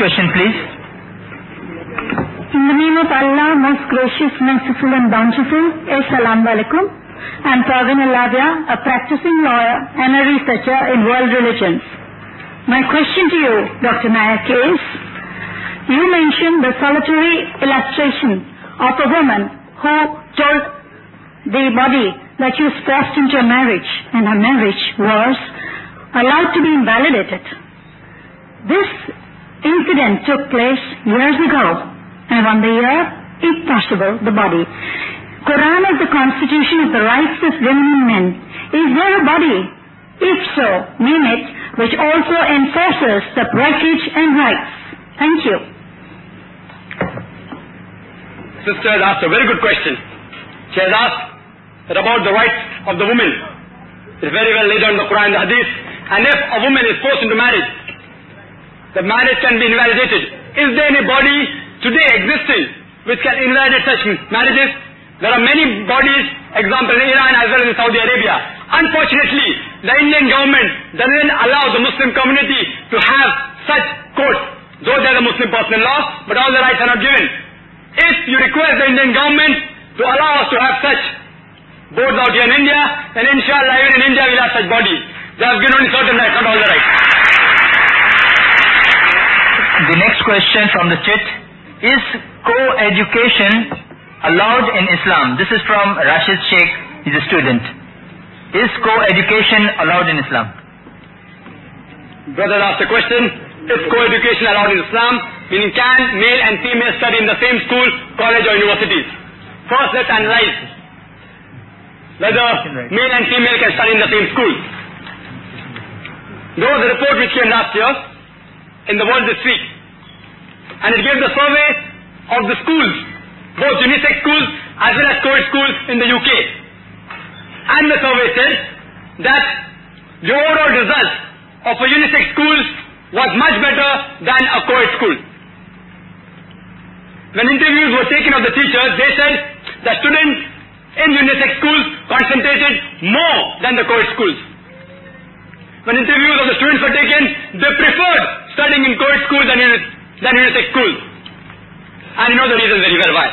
question, please. In the name of Allah, most gracious, merciful and bountiful, Assalamu alaikum. I am Parveen Alavia, a practicing lawyer and a researcher in world religions. My question to you, Dr. Nayak, is, you mentioned the solitary illustration of a woman who told the body that she was forced into a marriage and her marriage was allowed to be invalidated. This incident took place years ago, and on the year, if possible, the body. Quran is the constitution of the rights of women and men. Is there a body? If so, name it, which also enforces the breakage and rights. Thank you. Sister has asked a very good question. She has asked that about the rights of the woman. It's very well laid down in the Quran and the Hadith. And if a woman is forced into marriage, the marriage can be invalidated. Is there any body today existing which can invalidate such marriages? There are many bodies, example in Iran as well as in Saudi Arabia. Unfortunately, the Indian government doesn't allow the Muslim community to have such courts, though they are the Muslim personal law, but all the rights are not given. If you request the Indian government to allow us to have such boards out here in India, then inshallah even in India we'll have such bodies. They have given only certain rights, not all the rights. The next question from the chat: is co-education allowed in Islam? This is from Rashid Sheikh. He's a student. Is co-education allowed in Islam? Brother asked a question: is co-education allowed in Islam? Meaning, can male and female study in the same school, college or universities? First, let's analyze whether male and female can study in the same school. There was a report which came last year in the World this week, and it gave the survey of the schools, both unisex schools as well as co-ed schools in the UK. And the survey said that the overall result of a unisex school was much better than a co-ed school. When interviews were taken of the teachers, they said that students in unisex schools concentrated more than the co-ed schools. When interviews of the students were taken, they preferred studying in co-ed schools than unisex schools. And you know the reason very well why.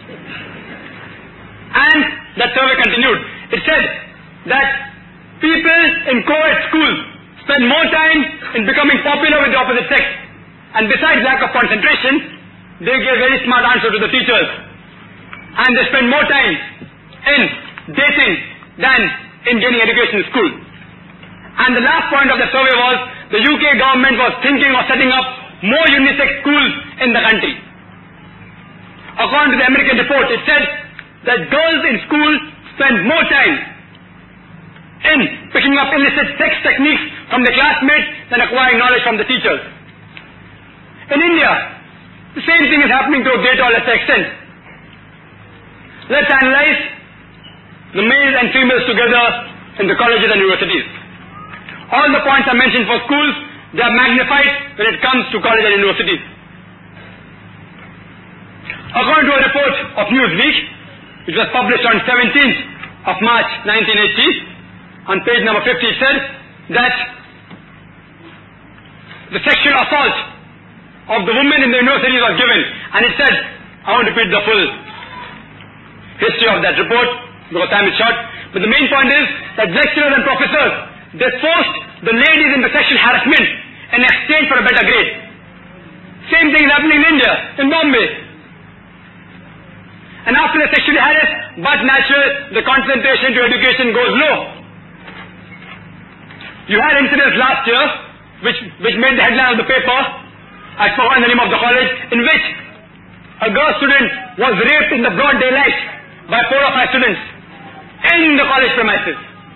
And that survey continued. It said that people in co-ed schools spend more time in becoming popular with the opposite sex. And besides lack of concentration, they gave very smart answers to the teachers. And they spend more time in dating than in gaining education in school. And the last point of the survey was the UK government was thinking of setting up more unisex schools in the country. According to the American report, it said that girls in school spend more time in picking up illicit sex techniques from the classmates than acquiring knowledge from the teachers. In India, the same thing is happening to a greater or lesser extent. Let's analyze the males and females together in the colleges and universities. All the points I mentioned for schools, they are magnified when it comes to college and universities. According to a report of Newsweek, which was published on 17th of March 1980, on page number 50, it said that the sexual assault of the women in the universities was given, and it said, I won't repeat the full history of that report because time is short, but the main point is that lecturers and professors, they forced the ladies into sexual harassment in exchange for a better grade. Same thing is happening in India, in Bombay. And after they're sexually harassed, but natural, the concentration to education goes low. You had incidents last year, which made the headline of the paper, I forgot the name of the college, in which a girl student was raped in the broad daylight by 4 or 5 students in the college premises.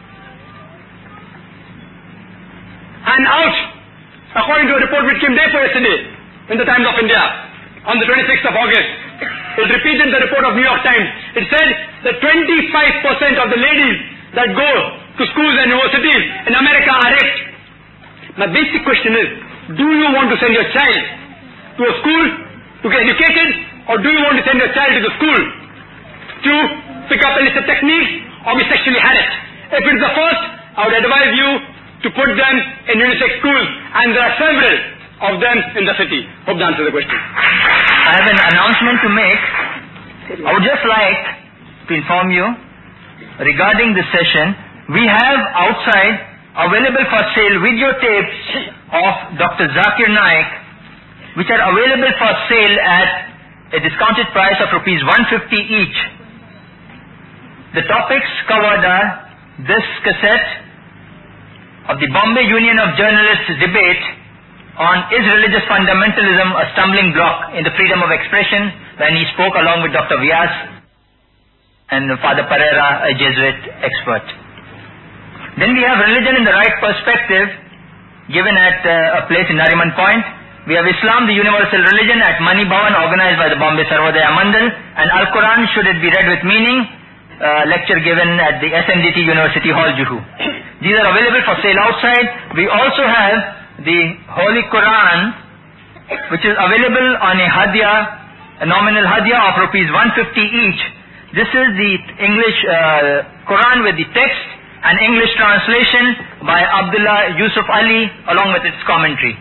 And out, according to a report which came day before yesterday, in the Times of India, on the 26th of August, it repeated the report of New York Times. It said that 25% of the ladies that go to schools and universities in America are raped. My basic question is, do you want to send your child to a school to get educated, or do you want to send your child to the school to pick up illicit techniques or be sexually harassed? If it's the first, I would advise you to put them in unisex schools, and there are several of them in the city? Hope that answers the question. I have an announcement to make. I would just like to inform you regarding this session. We have outside available for sale videotapes of Dr. Zakir Naik, which are available for sale at a discounted price of rupees 150 each. The topics covered are this cassette of the Bombay Union of Journalists debate on Is Religious Fundamentalism a Stumbling Block in the Freedom of Expression, when he spoke along with Dr. Vyas and Father Pereira, a Jesuit expert. Then we have Religion in the Right Perspective, given at a place in Nariman Point. We have Islam, the Universal Religion, at Mani Bhavan, organized by the Bombay Sarvodaya Mandal, and Al-Quran, Should It Be Read With Meaning, lecture given at the SMDT University Hall, Juhu. These are available for sale outside. We also have the Holy Quran, which is available on a hadiyah, a nominal hadiyah of rupees 150 each. This is the English Quran with the text and English translation by Abdullah Yusuf Ali along with its commentary.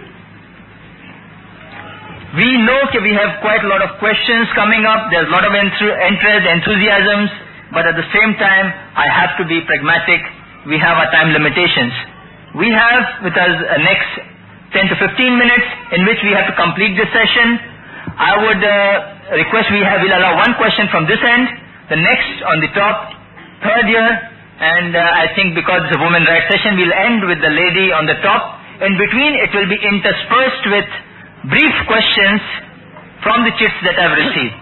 We know that we have quite a lot of questions coming up. There's a lot of interest, enthusiasms, but at the same time, I have to be pragmatic. We have our time limitations. We have with us next 10 to 15 minutes in which we have to complete this session. I would request we'll allow one question from this end, the next on the top, third year, and I think because it's a women rights session, we'll end with the lady on the top. In between, it will be interspersed with brief questions from the chits that I've received.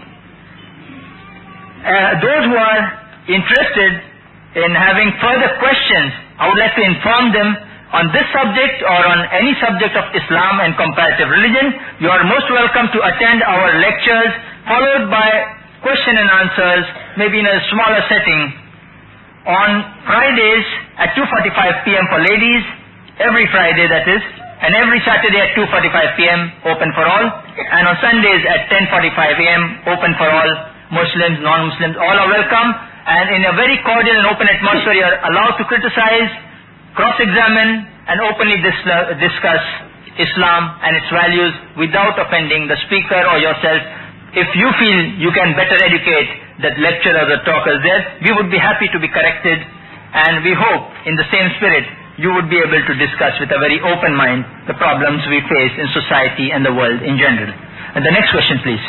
Those who are interested in having further questions, I would like to inform them on this subject or on any subject of Islam and comparative religion. You are most welcome to attend our lectures, followed by question and answers, maybe in a smaller setting, on Fridays at 2:45 p.m. for ladies, every Friday that is, and every Saturday at 2:45 p.m. open for all, and on Sundays at 10:45 a.m. open for all, Muslims, non-Muslims, all are welcome, and in a very cordial and open atmosphere you are allowed to criticize, cross-examine, and openly discuss Islam and its values without offending the speaker or yourself. If you feel you can better educate that lecturer or the talkers there, we would be happy to be corrected, and we hope in the same spirit you would be able to discuss with a very open mind the problems we face in society and the world in general. And the next question, please.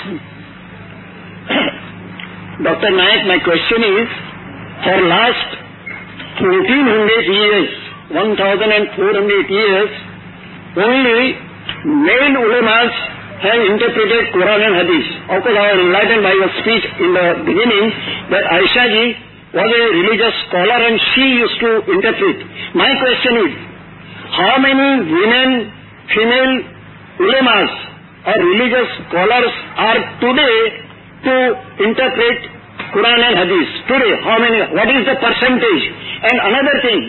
Dr. Naik, my question is, for last 1400 years, 1400 years, only male ulamas have interpreted Quran and Hadith. Of course, I was enlightened by your speech in the beginning that Aisha ji was a religious scholar and she used to interpret. My question is, how many women, female ulamas or religious scholars are today to interpret Quran and Hadith? Today, how many? What is the percentage? And another thing,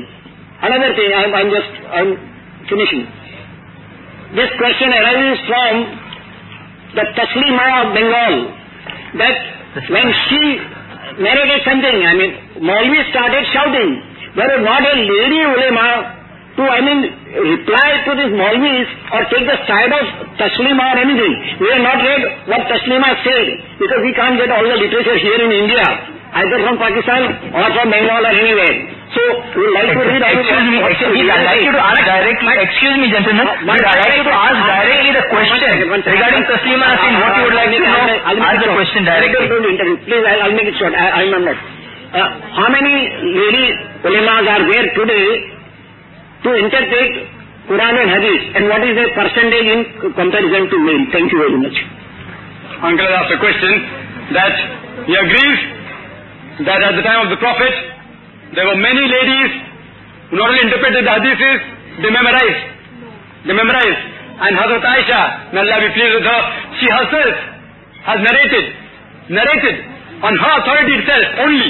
I'm finishing. This question arises from the Taslima of Bengal, that when she narrated something, Maulvi started shouting. There was not a lady ulema to, reply to these Maulvis or take the side of Taslima or anything. We have not read what Taslima said, because we can't get all the literature here in India, either from Pakistan or from Bengal or anywhere. So, we would like to read out. I'd like you to ask directly, excuse me gentlemen, I'd like you to ask directly the question regarding Taslima Nasreen, what you would like to know, ask the question directly. Please, I'll make it short, I'm not. How many lady ulemas are there today to interpret Quran and Hadith, and what is the percentage in comparison to male? Thank you very much. Uncle asked a question that he agrees that at the time of the Prophet, there were many ladies who not only interpreted the hadiths, they memorized. And Hazrat Aisha, may Allah be pleased with her, she herself has narrated on her authority itself only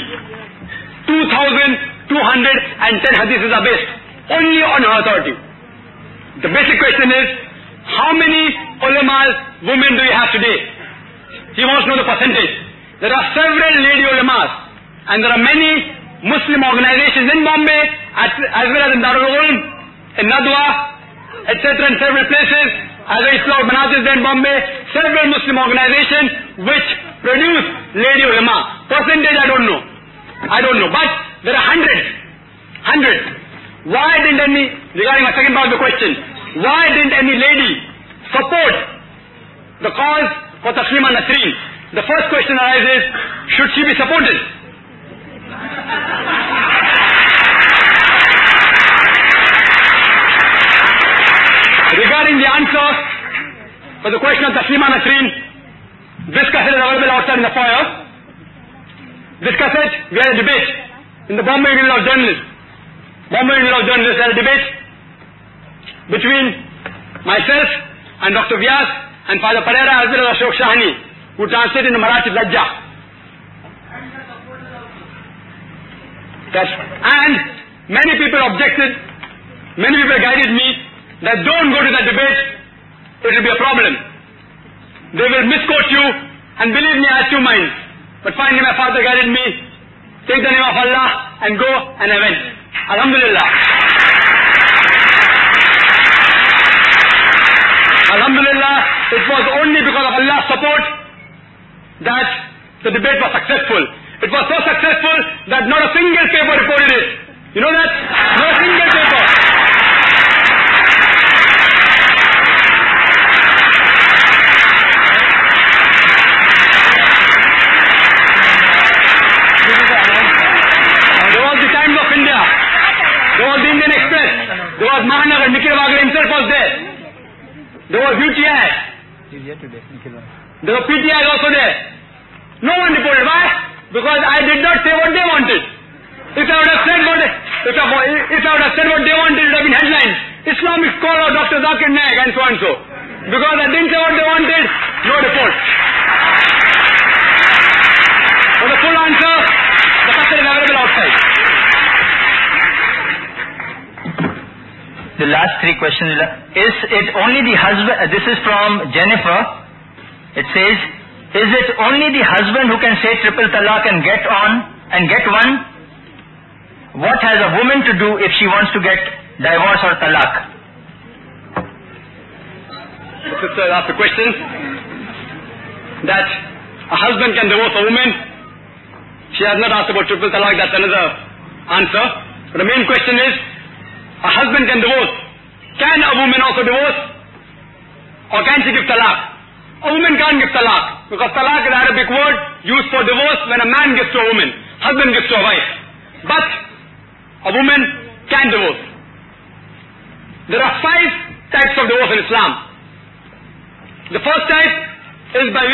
2,210 hadiths are based only on her authority. The basic question is, how many ulamas, women do you have today? He wants to know the percentage. There are several lady ulamas, and there are many Muslim organizations in Bombay as well as in Darul Uloom, in Nadwa, etc. in several places as a Islah Manasis there in Bombay, several Muslim organizations which produce lady ulama. Percentage I don't know, but there are hundreds. Why didn't any, regarding my second part of the question, why didn't any lady support the cause for Taslima Nasreen? The first question arises, should she be supported? Regarding the answer for the question of Taslima Nasreen, this cassette is available outside in the foyer. This cassette, we had a debate in the Bombay Union of Journalists. Bombay Union of Journalists had a debate between myself and Dr. Vyas and Father Pereira as well as Ashok Shahani, who translated in Marathi Lajja. Yes. And many people objected, many people guided me that don't go to that debate, it will be a problem. They will misquote you, and believe me, I had two minds. But finally my father guided me, take the name of Allah and go, and I went. Alhamdulillah. Alhamdulillah, it was only because of Allah's support that the debate was successful. It was so successful that not a single paper reported it. You know that? Not a single paper. There was the Times of India. There was the Indian Express. There was Mahanagar. Nikhil Wagre himself was there. There was UTI. There were PTI also there. No one reported. Why? Because I did not say what they wanted. If I would have said what they wanted, it would have been headlines. Islamic scholar Dr. Zakir Naik and so and so. Because I didn't say what they wanted, no report. For the full answer, the cassette is available outside. The last three questions. Is it only the husband, this is from Jennifer. It says, is it only the husband who can say triple talaq and get one? What has a woman to do if she wants to get divorce or talaq? The sister asked the question that a husband can divorce a woman. She has not asked about triple talaq, that's another answer. But the main question is, a husband can divorce. Can a woman also divorce? Or can she give talaq? A woman can't give talaq, because talaq is an Arabic word used for divorce when a man gives to a woman, husband gives to a wife. But a woman can divorce. There are 5 types of divorce in Islam. The first type is by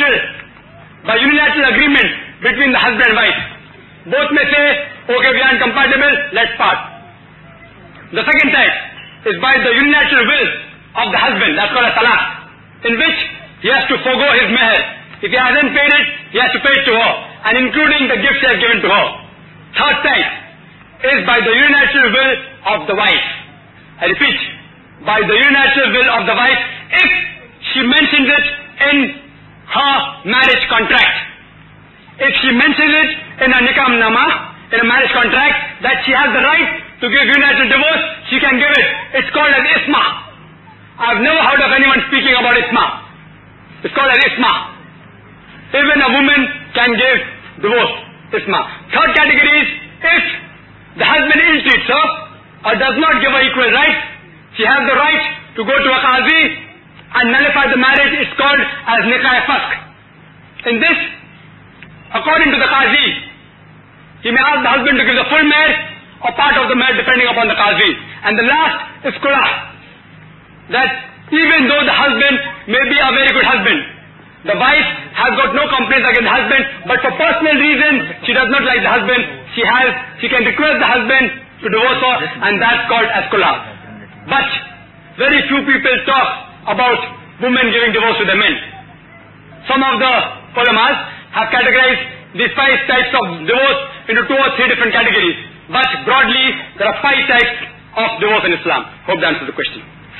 unilateral agreement between the husband and wife. Both may say, okay, we are incompatible, let's part. The second type is by the unilateral will of the husband, that's called a talaq, in which he has to forgo his meher. If he hasn't paid it, he has to pay it to her, and including the gifts he has given to her. Third type is by the unilateral will of the wife. I repeat, by the unilateral will of the wife, if she mentions it in her marriage contract. If she mentions it in a nikah nama, in a marriage contract, that she has the right to give unilateral divorce, she can give it. It's called as isma. I've never heard of anyone speaking about isma. It's called as isma. Even a woman can give divorce, isma. Third category is, if the husband ill-treats her or does not give her equal rights, she has the right to go to a qazi and nullify the marriage. It's called as nikah fask. In this, according to the qazi, he may ask the husband to give the full meher or part of the meher depending upon the qazi. And the last is kulah, that even though the husband may be a very good husband, the wife has got no complaints against the husband, but for personal reasons she does not like the husband, she can request the husband to divorce her, and that's called as kulah. But very few people talk about women giving divorce to the men. Some of the ulamas have categorized these 5 types of divorce into 2 or 3 different categories. But broadly, there are 5 types of divorce in Islam. Hope that answers the question.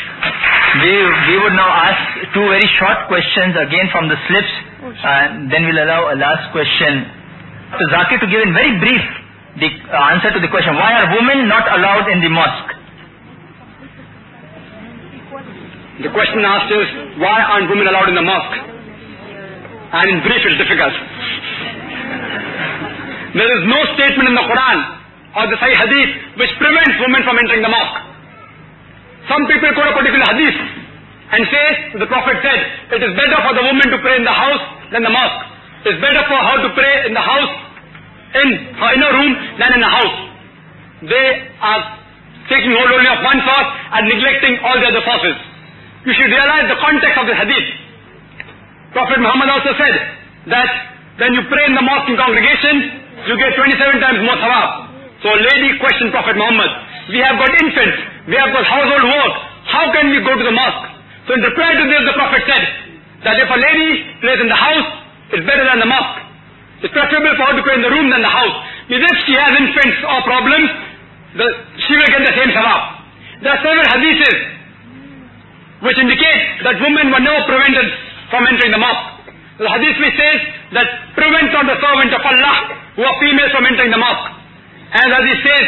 We would now ask 2 very short questions again from the slips, and then we'll allow a last question to Zakir to give in very brief the answer to the question, why are women not allowed in the mosque? The question asked is, why aren't women allowed in the mosque? And in brief, it's difficult. There is no statement in the Quran or the Sahih Hadith which prevents women from entering the mosque. Some people quote a particular hadith and say, the Prophet said, it is better for the woman to pray in the house than the mosque. It is better for her to pray in the house, in her inner room, than in the house. They are taking hold only of one source and neglecting all the other sources. You should realize the context of the hadith. Prophet Muhammad also said that when you pray in the mosque in congregation, you get 27 times more thawab. So a lady questioned Prophet Muhammad, we have got infants, we have got household work, how can we go to the mosque? So in reply to this, the Prophet said that if a lady prays in the house, it's better than the mosque. It's preferable for her to pray in the room than the house. Because if she has infants or problems, she will get the same thawab. There are several hadiths which indicate that women were never prevented from entering the mosque. The hadith which says that prevent not the servant of Allah who are females from entering the mosque. And as he says,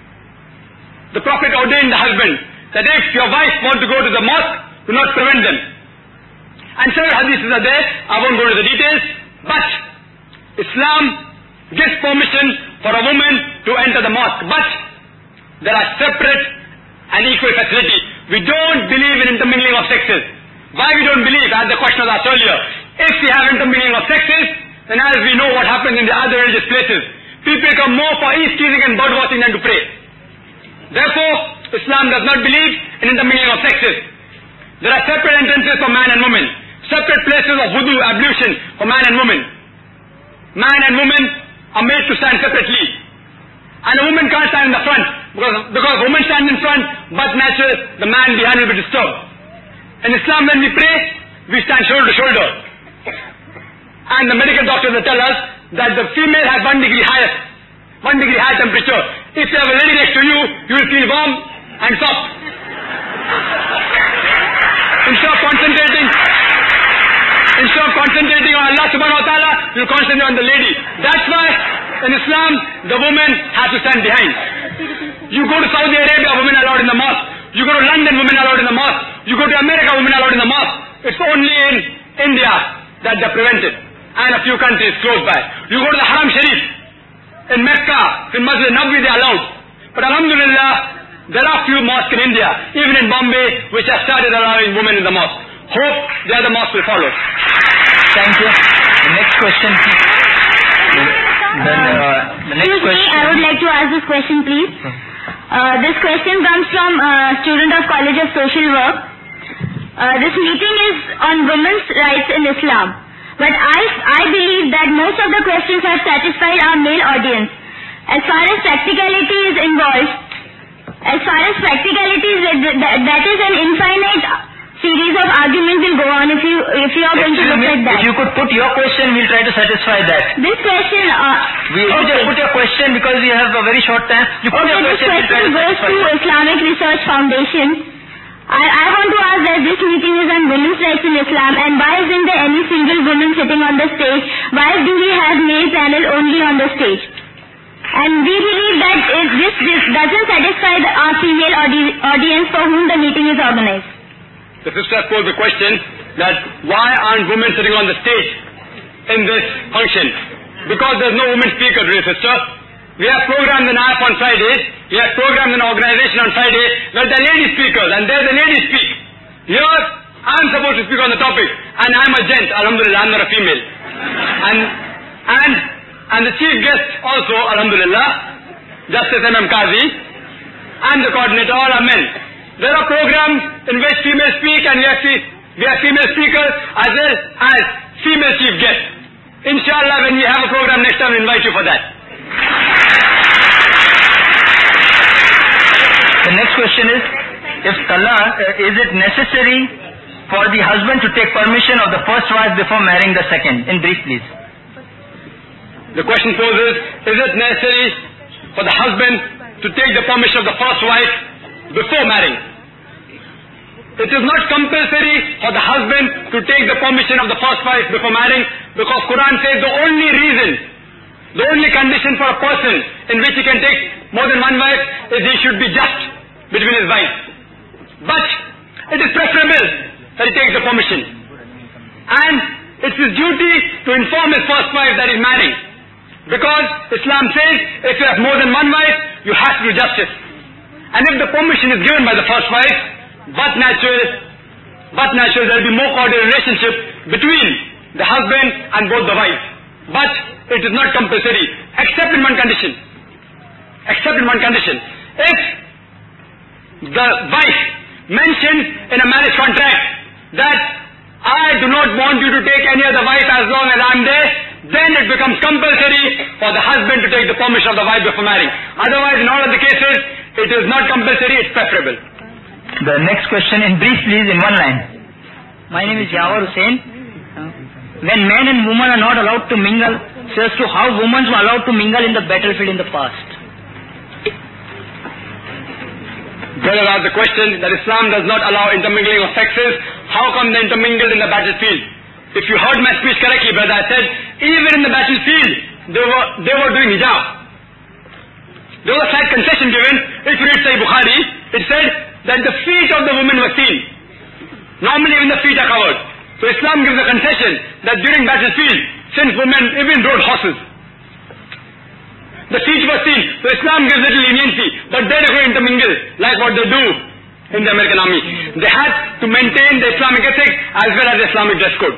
the Prophet ordained the husband that if your wife want to go to the mosque, do not prevent them. And several hadiths are there, I won't go into the details, but Islam gives permission for a woman to enter the mosque, but there are separate and equal facility. We don't believe in intermingling of sexes. Why we don't believe? As the question was asked earlier. If we have intermingling of sexes, then as we know what happens in the other religious places, people come more for east-teasing and bird watching than to pray. Therefore, Islam does not believe in intermingling of sexes. There are separate entrances for man and woman, separate places of wudu, ablution for man and woman. Man and woman are made to stand separately. And a woman can't stand in the front, because women stand in front, but natural, the man behind will be disturbed. In Islam, when we pray, we stand shoulder to shoulder. And the medical doctors will tell us that the female has 1 degree higher temperature. If you have a lady next to you, you will feel warm and soft. Instead of concentrating on Allah subhanahu wa ta'ala, you concentrate on the lady. That's why in Islam, the woman has to stand behind. You go to Saudi Arabia, women are allowed in the mosque. You go to London, women are allowed in the mosque. You go to America, women are allowed in the mosque. It's only in India that they're prevented. And a few countries close by. You go to the Haram Sharif, in Mecca, in Masjid Nabawi, they are allowed. But alhamdulillah, there are few mosques in India, even in Bombay, which have started allowing women in the mosque. Hope the other mosques will follow. Thank you. The next question. The next question. I would like to ask this question, please. This question comes from a student of College of Social Work. This meeting is on women's rights in Islam. But I believe that most of the questions have satisfied our male audience. As far as practicality is involved, that is an infinite series of arguments will go on if you are going to look at that. If you could put your question, we'll try to satisfy that. This question... Put your question because we have a very short time. You put your question, we'll try to goes satisfy to Islamic Research Foundation. I want to ask that this meeting is on women's rights in Islam, and why isn't there any single woman sitting on the stage? Why do we have male panel only on the stage? And we believe that if this doesn't satisfy our female audience for whom the meeting is organized. The sister posed the question that why aren't women sitting on the stage in this function? Because there's no women speaker today, sister. We have programs in IF on Friday, we have programs in organization on Friday where the lady speakers, and there the ladies speak. Here, I'm supposed to speak on the topic, and I'm a gent, alhamdulillah, I'm not a female. And the chief guest also, alhamdulillah, Justice M.M. Qazi, and the coordinator, all are men. There are programs in which females speak, and we have female speakers as well as female chief guests. Inshallah, when we have a program next time, we invite you for that. The next question is, if talaq, is it necessary for the husband to take permission of the first wife before marrying the second? In brief, please. The question poses, is it necessary for the husband to take the permission of the first wife before marrying? It is not compulsory for the husband to take the permission of the first wife before marrying, because Quran says the only reason, the only condition for a person in which he can take more than one wife is he should be just between his wives. But it is preferable that he takes the permission. And it's his duty to inform his first wife that he's marrying. Because Islam says, if you have more than one wife, you have to do justice. And if the permission is given by the first wife, but natural, there will be more cordial relationship between the husband and both the wives. But it is not compulsory, except in one condition. Except in one condition. If the wife mentions in a marriage contract that I do not want you to take any other wife as long as I am there, then it becomes compulsory for the husband to take the permission of the wife before marrying. Otherwise, in all of the cases, it is not compulsory, it's preferable. The next question in brief, please, in one line. My name is Yawar Hussain. When men and women are not allowed to mingle, so as to how women were allowed to mingle in the battlefield in the past. Brother asked the question that Islam does not allow intermingling of sexes. How come they intermingled in the battlefield? If you heard my speech correctly, brother, I said, even in the battlefield, they were doing hijab. There was a slight concession given. If you read Sahih Bukhari, it said that the feet of the women were seen. Normally even the feet are covered. So Islam gives a concession that during battlefield, since women even rode horses, the feet were seen. So Islam gives little leniency, but they're going to intermingle like what they do in the American army. They had to maintain the Islamic ethics as well as the Islamic dress code.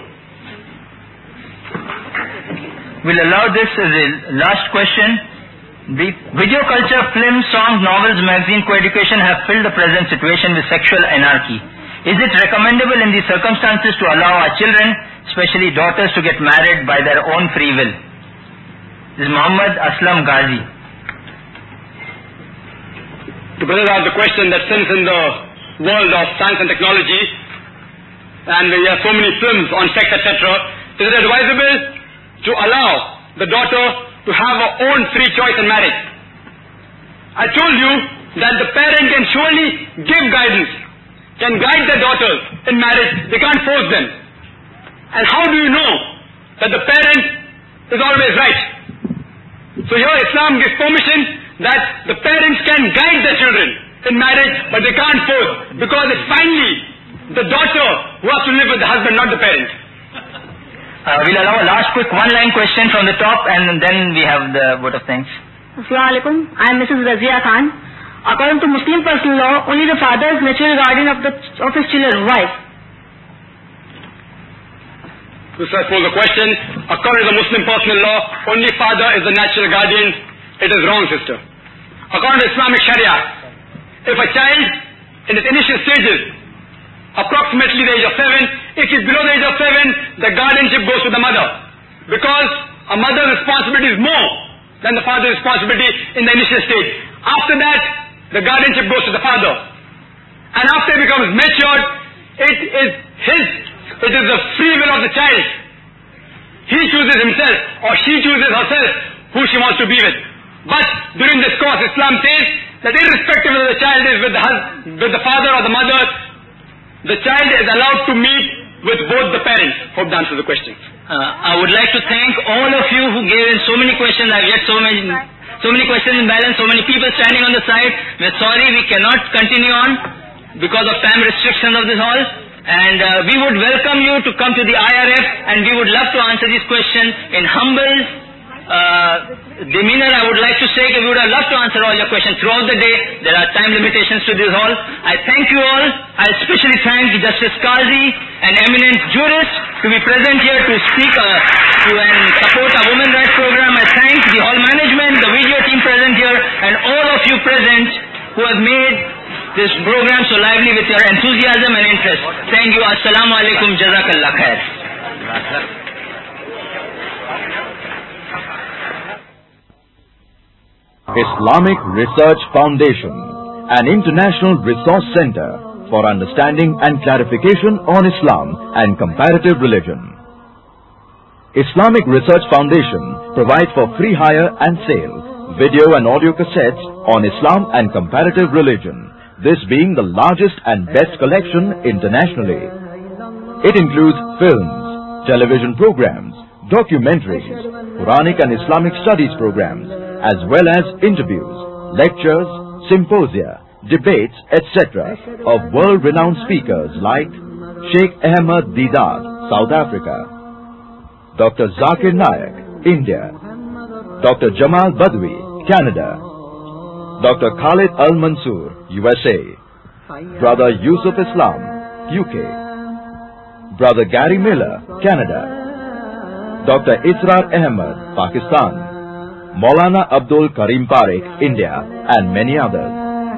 We'll allow this as a last question. The video culture, films, songs, novels, magazine, co-education have filled the present situation with sexual anarchy. Is it recommendable in these circumstances to allow our children, especially daughters, to get married by their own free will? This is Muhammad Aslam Ghazi. The brother asked the question that since in the world of science and technology, and we have so many films on sex, etc., is it advisable to allow the daughter to have her own free choice in marriage? I told you that the parent can surely give guidance, can guide their daughters in marriage. They can't force them. And how do you know that the parent is always right? So here Islam gives permission that the parents can guide their children in marriage, but they can't force, because it's finally the daughter who has to live with the husband, not the parent. We'll allow a last quick one-line question from the top, and then we have the vote of thanks. Assalamu alaikum. I am Mrs. Razia Khan. According to Muslim personal law, only the father is natural guardian of his children. Why? This I pose a question. According to the Muslim personal law, only father is the natural guardian. It is wrong, sister. According to Islamic Sharia, if a child in its initial stages, approximately the age of 7, if he's below the age of 7, the guardianship goes to the mother. Because a mother's responsibility is more than the father's responsibility in the initial stage. After that, the guardianship goes to the father. And after he becomes matured, it is the free will of the child. He chooses himself or she chooses herself who she wants to be with. But during this course, Islam says that irrespective of the child is with the father or the mother, the child is allowed to meet with both the parents. Hope that answers the question. I would like to thank all of you who gave in so many questions. I get so many questions in balance, so many people standing on the side. We're sorry we cannot continue on because of time restrictions of this hall. And we would welcome you to come to the IRF, and we would love to answer these questions in humble demeanor. I would like to say we would have loved to answer all your questions throughout the day. There are time limitations to this hall. I thank you all. I especially thank Justice Qazi, an eminent jurist, to be present here to speak to and support our women rights program. I thank the hall management, the video team present here, and all of you present who have made this program so lively with your enthusiasm and interest. Thank you. Assalamu alaikum. Jazakallah khair. Islamic Research Foundation, an international resource center for understanding and clarification on Islam and comparative religion. Islamic Research Foundation provides for free hire and sale video and audio cassettes on Islam and comparative religion, this being the largest and best collection internationally. It includes films, television programs, documentaries, Quranic and Islamic studies programs, as well as interviews, lectures, symposia, debates, etc. of world-renowned speakers like Sheikh Ahmed Deedat, South Africa, Dr. Zakir Naik, India, Dr. Jamal Badwi, Canada, Dr. Khalid Al-Mansoor, USA, Brother Yusuf Islam, UK, Brother Gary Miller, Canada, Dr. Israr Ahmed, Pakistan, Maulana Abdul Karim Parekh, India, and many others.